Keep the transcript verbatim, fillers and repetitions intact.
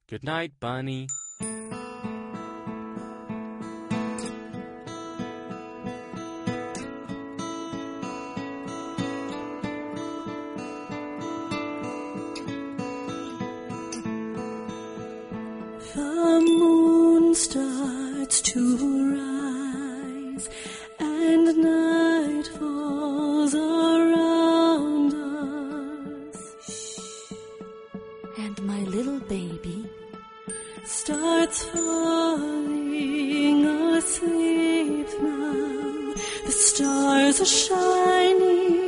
Good night, Bunny. The moon starts to rise, and night falls around us. And my little baby starts falling asleep now. The stars are shining